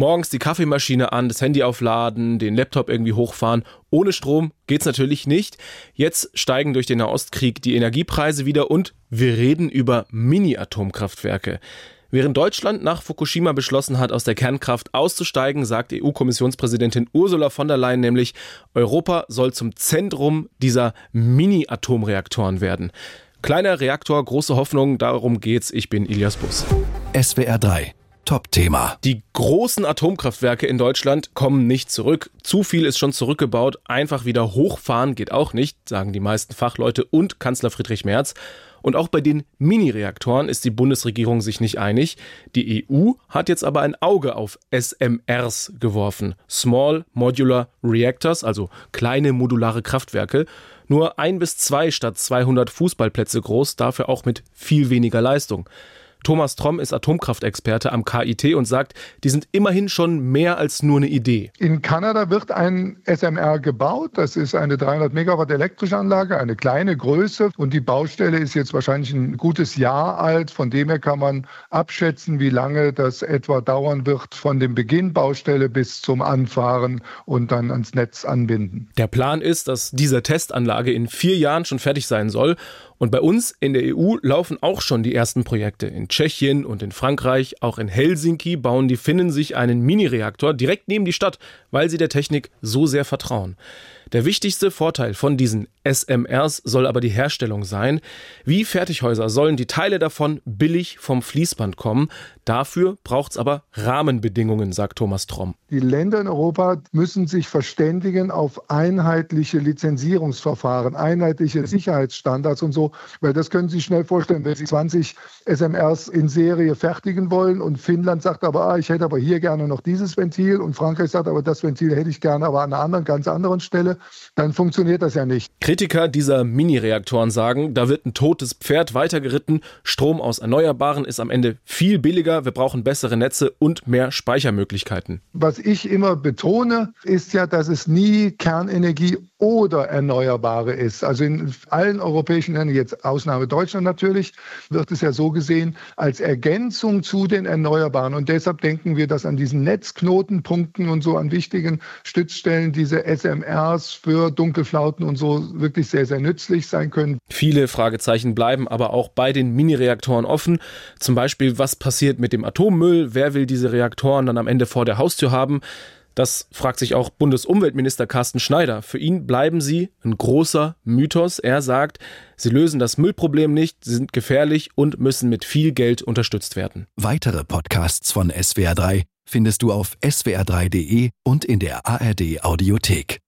Morgens die Kaffeemaschine an, das Handy aufladen, den Laptop irgendwie hochfahren. Ohne Strom geht's natürlich nicht. Jetzt steigen durch den Nahostkrieg die Energiepreise wieder und wir reden über Mini-Atomkraftwerke. Während Deutschland nach Fukushima beschlossen hat, aus der Kernkraft auszusteigen, sagt EU-Kommissionspräsidentin Ursula von der Leyen nämlich, Europa soll zum Zentrum dieser Mini-Atomreaktoren werden. Kleiner Reaktor, große Hoffnung, darum geht's. Ich bin Ilias Bus. SWR 3, Top-Thema. Die großen Atomkraftwerke in Deutschland kommen nicht zurück. Zu viel ist schon zurückgebaut. Einfach wieder hochfahren geht auch nicht, sagen die meisten Fachleute und Kanzler Friedrich Merz. Und auch bei den Mini-Reaktoren ist die Bundesregierung sich nicht einig. Die EU hat jetzt aber ein Auge auf SMRs geworfen. Small Modular Reactors, also kleine modulare Kraftwerke. Nur 1 bis 2 statt 200 Fußballplätze groß, dafür auch mit viel weniger Leistung. Thomas Tromm ist Atomkraftexperte am KIT und sagt, die sind immerhin schon mehr als nur eine Idee. In Kanada wird ein SMR gebaut. Das ist eine 300 Megawatt elektrische Anlage, eine kleine Größe. Und die Baustelle ist jetzt wahrscheinlich ein gutes Jahr alt. Von dem her kann man abschätzen, wie lange das etwa dauern wird von dem Beginn Baustelle bis zum Anfahren und dann ans Netz anbinden. Der Plan ist, dass diese Testanlage in 4 Jahren schon fertig sein soll. Und bei uns in der EU laufen auch schon die ersten Projekte. In Tschechien und in Frankreich, auch in Helsinki, bauen die Finnen sich einen Mini-Reaktor direkt neben die Stadt, weil sie der Technik so sehr vertrauen. Der wichtigste Vorteil von diesen SMRs soll aber die Herstellung sein. Wie Fertighäuser sollen die Teile davon billig vom Fließband kommen. Dafür braucht es aber Rahmenbedingungen, sagt Thomas Tromm. Die Länder in Europa müssen sich verständigen auf einheitliche Lizenzierungsverfahren, einheitliche Sicherheitsstandards und so, weil das können Sie sich schnell vorstellen, wenn Sie 20 SMRs in Serie fertigen wollen und Finnland sagt aber, ich hätte aber hier gerne noch dieses Ventil und Frankreich sagt aber, das Ventil hätte ich gerne aber an einer anderen, ganz anderen Stelle, dann funktioniert das ja nicht. Kritiker dieser Mini-Reaktoren sagen, da wird ein totes Pferd weitergeritten, Strom aus Erneuerbaren ist am Ende viel billiger, wir brauchen bessere Netze und mehr Speichermöglichkeiten. Was ich immer betone, ist ja, dass es nie Kernenergie oder Erneuerbare ist. Also in allen europäischen Ländern, jetzt Ausnahme Deutschland natürlich, wird es ja so gesehen als Ergänzung zu den Erneuerbaren. Und deshalb denken wir, dass an diesen Netzknotenpunkten und so an wichtigen Stützstellen diese SMRs für Dunkelflauten und so wirklich sehr, sehr nützlich sein können. Viele Fragezeichen bleiben aber auch bei den Mini-Reaktoren offen. Zum Beispiel, was passiert mit dem Atommüll? Wer will diese Reaktoren dann am Ende vor der Haustür haben? Das fragt sich auch Bundesumweltminister Carsten Schneider. Für ihn bleiben sie ein großer Mythos. Er sagt, sie lösen das Müllproblem nicht, sie sind gefährlich und müssen mit viel Geld unterstützt werden. Weitere Podcasts von SWR 3 findest du auf swr3.de und in der ARD Audiothek.